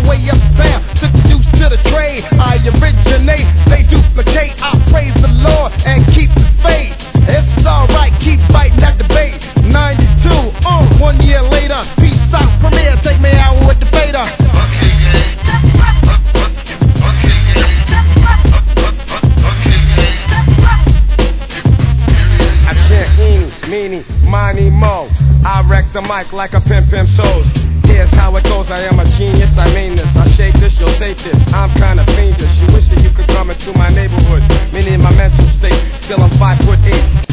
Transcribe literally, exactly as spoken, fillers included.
way uptown, took the juice to the trade. I originate, they duplicate. I praise the Lord and keep the faith. It's alright, keep fighting at the bait. ninety-two, oh, one year later. Peace out, Premier, take me out with the beta. I chant eeny, meeny, miny, mo. I wreck the mic like a pimp pimp shows. Here's how it goes, I am a genius, I mean this. I shape this, you'll take this. I'm kinda fiendish. You wish that you could come into my neighborhood. Meaning my mental state, still I'm five foot eight.